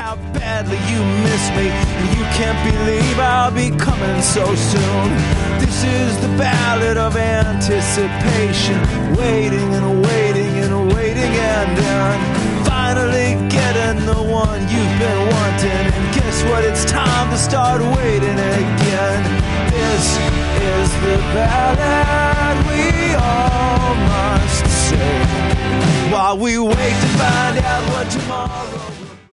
how badly you miss me, and you can't believe I'll be coming so soon. This is the ballad of anticipation, waiting and waiting and waiting, and then finally getting the one you've been wanting. And guess what? It's time to start waiting again. This is the ballad we all must say, while we wait to find out what tomorrow